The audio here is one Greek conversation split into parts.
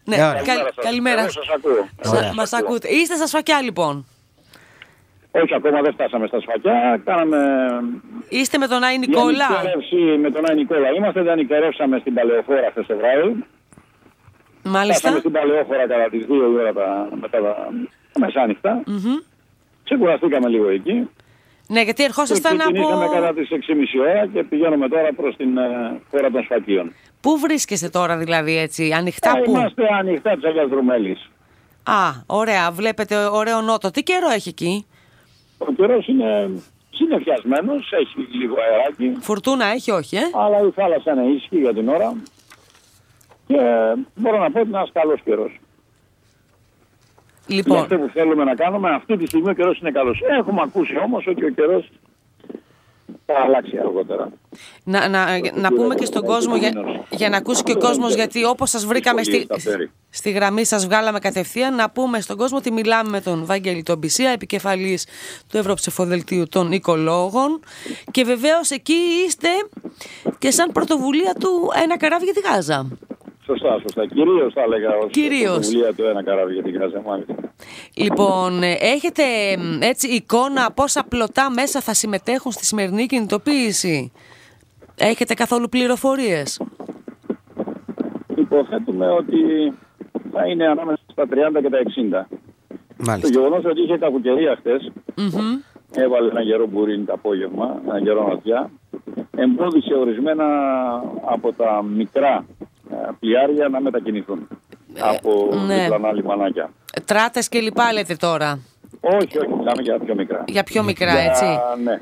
Ναι, καλημέρα. Μας ακούτε. Είστε στα Σφακιά λοιπόν? Όχι, ακόμα δεν φτάσαμε στα Σφακιά. Είστε με τον Άι Νικόλα? Με τον Άι Νικόλα είμαστε, δεν νοικερεύσαμε στην Παλαιοφόρα χθες το βράδυ. Μάλιστα. Φτάσαμε στην Παλαιοφόρα κατά τις 2 ώρα μετά τα μεσάνυχτα. Ξεκουραστήκαμε λίγο εκεί. Ναι, γιατί ερχόσασταν από... Ξεκινήσαμε κατά τις 6.30 ώρα και πηγαίνουμε τώρα προς την χώρα των Σφακίων. Πού βρίσκεστε τώρα δηλαδή έτσι, ανοιχτά πού? Είμαστε ανοιχτά της Αγίας Δρομέλης. Α, ωραία, βλέπετε ωραίο νότο. Τι καιρό έχει εκεί? Ο καιρός είναι συννεφιασμένος, έχει λίγο αεράκι. Φουρτούνα έχει, όχι, Αλλά η θάλασσα είναι ήσυχη για την ώρα. Και μπορώ να πω ότι είναι ένας καλός καιρός. Λοιπόν. Για αυτό που θέλουμε να κάνουμε, αυτή τη στιγμή ο καιρός είναι καλός. Έχουμε ακούσει όμως ότι ο καιρός θα αλλάξει αργότερα. Να πούμε και στον κόσμο, για να ακούσει και ο κόσμος, γιατί όπως σας βρήκαμε στη γραμμή, σας βγάλαμε κατευθείαν, να πούμε στον κόσμο ότι μιλάμε με τον Βάγγελη τον Μπισία, επικεφαλής του Ευρωψηφοδελτίου των Οικολόγων, και βεβαίως εκεί είστε και σαν πρωτοβουλία του Ένα Καράβι για τη Γάζα. Σωστά. Κυρίως θα έλεγα ως πρωτοβουλία του Ένα Καράβι για τη Γάζα, μάλιστα. Λοιπόν, έχετε έτσι εικόνα πόσα πλωτά μέσα θα συμμετέχουν στη σημερινή κινητοποίηση? Έχετε καθόλου πληροφορίες? Υποθέτουμε ότι θα είναι ανάμεσα στα 30 και τα 60. Μάλιστα. Το γεγονός ότι είχε κακοκαιρία χτες, έβαλε ένα γερό μπουρίνι το απόγευμα, ένα γερό νοτιά, εμπόδισε ορισμένα από τα μικρά πλοιάρια να μετακινηθούν από διπλανά λιμανάκια. Τράτες και λοιπά λέτε τώρα? Όχι, μιλάμε για πιο μικρά. Για πιο μικρά, έτσι. Ναι,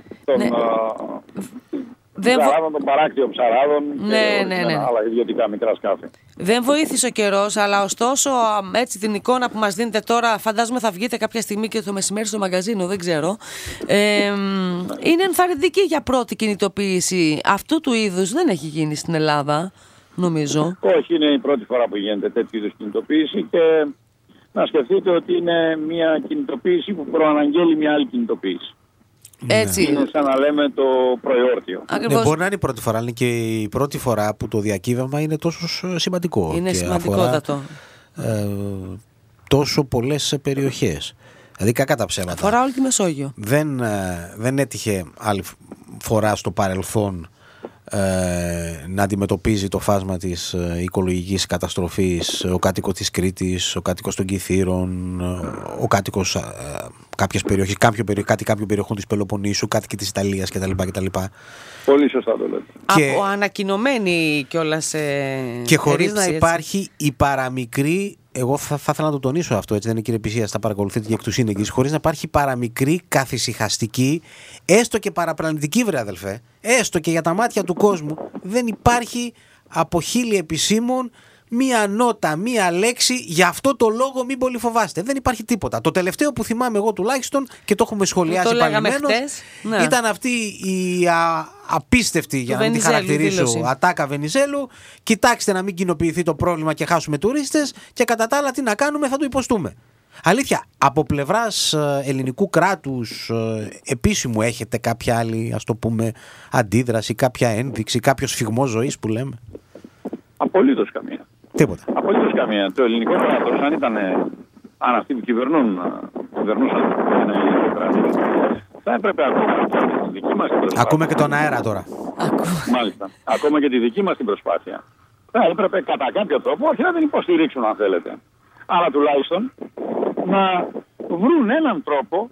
ψαράδων, των παράκτιων ψαράδων και άλλα ιδιωτικά μικρά σκάφη. Δεν βοήθησε ο καιρός, αλλά ωστόσο έτσι την εικόνα που μας δίνετε τώρα, φαντάζομαι θα βγείτε κάποια στιγμή και το μεσημέρι στο μαγαζίνο, δεν ξέρω. Είναι ενθαρρυντική για πρώτη κινητοποίηση. Αυτού του είδους δεν έχει γίνει στην Ελλάδα, νομίζω. Όχι, είναι η πρώτη φορά που γίνεται τέτοιου είδους κινητοποίηση, και να σκεφτείτε ότι είναι μια κινητοποίηση που προαναγγέλει μια άλλη κινητοποίηση. Έτσι. Είναι σαν να λέμε το προεόρτιο. Ναι, μπορεί να είναι η πρώτη φορά, αλλά είναι και η πρώτη φορά που το διακύβευμα είναι τόσο σημαντικό. Είναι σημαντικότατο. Τόσο πολλές περιοχές. Δηλαδή, κακά τα ψέματα. Αφορά όλη τη Μεσόγειο. Δεν έτυχε άλλη φορά στο παρελθόν να αντιμετωπίζει το φάσμα της οικολογικής καταστροφής ο κάτοικος της Κρήτης, ο κάτοικος των Κιθήρων, ο κάτοικος κάποιες περιοχές, κάποιων περιοχών της Πελοποννήσου, κάτοικοι της Ιταλίας κτλ. Πολύ σωστά το λέτε. Από ανακοινωμένη κιόλας και χωρίς να υπάρχει η παραμικρή, εγώ θα ήθελα να το τονίσω αυτό, έτσι δεν είναι κυριεπισία, θα παρακολουθείτε και εκ του σύνεγγυς, χωρίς να υπάρχει παραμικρή καθησυχαστική, έστω και παραπλανητική, βρε αδελφέ, έστω και για τα μάτια του κόσμου, δεν υπάρχει από 1000 επισήμων μία νότα, μία λέξη, για αυτό το λόγο μην πολύ φοβάστε. Δεν υπάρχει τίποτα. Το τελευταίο που θυμάμαι εγώ τουλάχιστον, και το έχουμε σχολιάσει επανειλημμένως, ήταν αυτή η απίστευτη, για να μην τη χαρακτηρίσω, ατάκα Βενιζέλου. Κοιτάξτε να μην κοινοποιηθεί το πρόβλημα και χάσουμε τουρίστες, και κατά τα άλλα τι να κάνουμε, θα το υποστούμε. Αλήθεια, από πλευράς ελληνικού κράτους επίσημου έχετε κάποια άλλη, ας το πούμε, αντίδραση, κάποια ένδειξη, κάποιο σφιγμό ζωής που λέμε? Απολύτως καμία. Τίποτα. Απολύτως καμία. Το ελληνικό κράτος, αν αυτοί που κυβερνούσαν ένα ελληνικό κράτος, θα έπρεπε ακόμα και τη δική μας την προσπάθεια. Ακούμε και τον αέρα τώρα. Μάλιστα. Ακόμα και τη δική μας την προσπάθεια. Θα έπρεπε κατά κάποιο τρόπο, όχι να την υποστηρίξουν αν θέλετε, αλλά τουλάχιστον να βρουν έναν τρόπο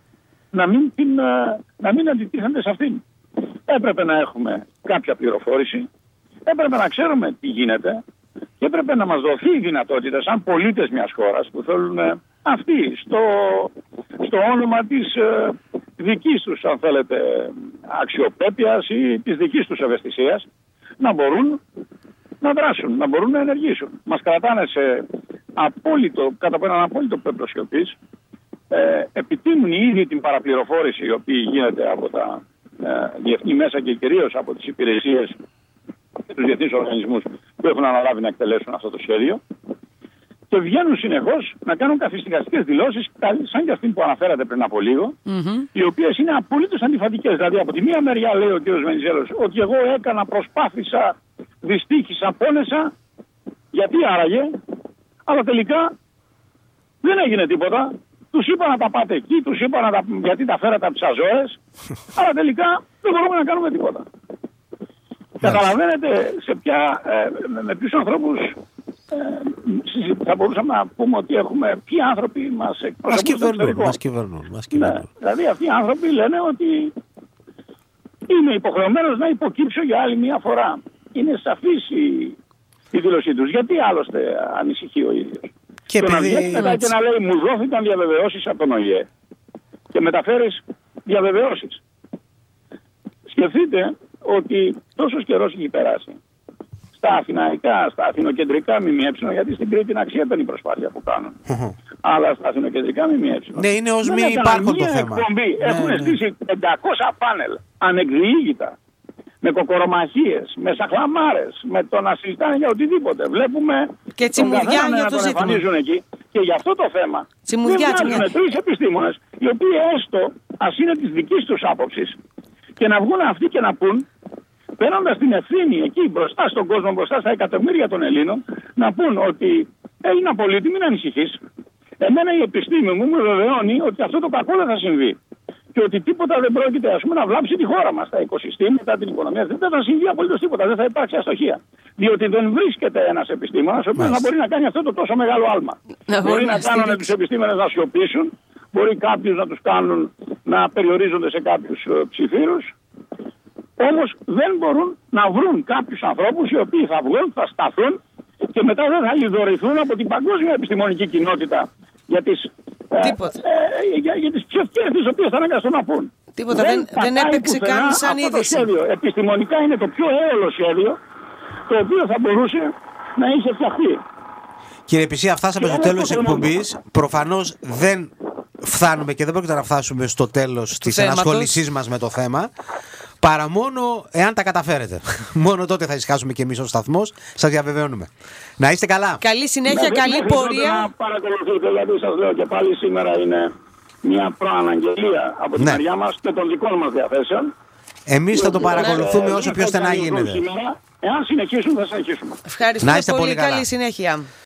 να μην αντιτίθενται σε αυτήν. Έπρεπε να έχουμε κάποια πληροφόρηση, έπρεπε να ξέρουμε τι γίνεται, και έπρεπε να μας δοθεί η δυνατότητα σαν πολίτες μιας χώρας που θέλουν αυτοί στο όνομα της δικής τους, αν θέλετε, αξιοπρέπειας ή της δικής τους ευαισθησίας, να μπορούν να δράσουν, να μπορούν να ενεργήσουν. Μας κρατάνε κατά έναν απόλυτο πέπλο σιωπής, επιτείνουν οι ίδιοι την παραπληροφόρηση η οποία γίνεται από τα διεθνή μέσα και κυρίως από τις υπηρεσίες και τους διεθνείς οργανισμούς που έχουν αναλάβει να εκτελέσουν αυτό το σχέδιο, και βγαίνουν συνεχώς να κάνουν καθησυχαστικές δηλώσεις, σαν και αυτή που αναφέρατε πριν από λίγο, οι οποίες είναι απολύτως αντιφατικές. Δηλαδή, από τη μία μεριά λέει ο κ. Βενιζέλος ότι εγώ έκανα, προσπάθησα, δυστύχησα, πόνεσα. Γιατί άραγε? Αλλά τελικά δεν έγινε τίποτα. Τους είπα να τα πάτε εκεί, τους είπα γιατί τα φέρατε από τις αζώες. Αλλά τελικά δεν μπορούμε να κάνουμε τίποτα. Καταλαβαίνετε με ποιους ανθρώπους θα μπορούσαμε να πούμε ότι έχουμε, ποιοι άνθρωποι μας εκπροσωπούν. Μας κυβερνούν. Ναι, δηλαδή αυτοί οι άνθρωποι λένε ότι είμαι υποχρεωμένος να υποκύψω για άλλη μια φορά. Είναι σαφής η δήλωσή τους. Γιατί άλλωστε ανησυχεί ο ίδιος. Και να βγαίνει μετά και να λέει μου δόθηκαν διαβεβαιώσεις από τον ΟΗΕ και μεταφέρεις διαβεβαιώσεις. Σκεφτείτε ότι τόσος καιρός έχει περάσει στα αθηναϊκά, στα αθηνοκεντρικά ΜΜΕ, γιατί στην Κρήτη είναι αξιέπαινη η προσπάθεια που κάνουν. Αλλά στα αθηνοκεντρικά ΜΜΕ. Ναι, είναι ως μη υπάρχον το θέμα. Έχουν στήσει 500 πάνελ ανεκδιήγητα. Με κοκορομαχίες, με σαχλαμάρες, με το να συζητάνε για οτιδήποτε. Βλέπουμε και τσιμουδιά για το ζήτημα. Εκεί. Και για αυτό το θέμα τσιμουδιά. 3 επιστήμονες, οι οποίοι έστω ας είναι της δικής τους άποψης, και να βγουν αυτοί και να πούν, παίρνοντας την ευθύνη εκεί μπροστά στον κόσμο, μπροστά στα εκατομμύρια των Ελλήνων, να πούν ότι Έλληνα πολίτη, μην ανησυχείς. Εμένα η επιστήμη μου βεβαιώνει ότι αυτό το κακό δεν θα συμβεί. Και ότι τίποτα δεν πρόκειται να βλάψει τη χώρα μας, τα οικοσυστήματα, την οικονομία. Δεν θα συμβεί απολύτως τίποτα, δεν θα υπάρξει αστοχία. Διότι δεν βρίσκεται ένας επιστήμονας ο οποίος να μπορεί να κάνει αυτό το τόσο μεγάλο άλμα. Μπορεί να κάνουν τους επιστήμονες να σιωπήσουν, μπορεί κάποιους να τους κάνουν να περιορίζονται σε κάποιους ψιθύρους. Όμως δεν μπορούν να βρουν κάποιους ανθρώπους οι οποίοι θα βγουν, θα σταθούν και μετά δεν θα λιδωρηθούν από την παγκόσμια επιστημονική κοινότητα για τις ψευκές τις οποίες θα αναγκαστούν να πούν. Τίποτα, δεν έπαιξε καν σαν είδηση. Επιστημονικά είναι το πιο έολο σχέδιο το οποίο θα μπορούσε να είχε φτιαχτεί. Κύριε Πησία, φτάσαμε στο τέλος της εκπομπής. Προφανώς δεν φτάνουμε και δεν πρόκειται να φτάσουμε στο τέλος της ενασχόλησής μας με το θέμα. Παρά μόνο εάν τα καταφέρετε. Μόνο τότε θα ησυχάσουμε και εμείς ως σταθμός. Σας διαβεβαιώνουμε. Να είστε καλά. Καλή συνέχεια, καλή πορεία. Να παρακολουθείτε, γιατί σας λέω και πάλι σήμερα είναι μια προαναγγελία από την μεριά μας και των δικών μας διαθέσεων. Εμείς θα το παρακολουθούμε όσο πιο στενά γίνεται. Εάν συνεχίσουν, θα συνεχίσουμε. Ευχαριστώ πολύ. Καλή συνέχεια.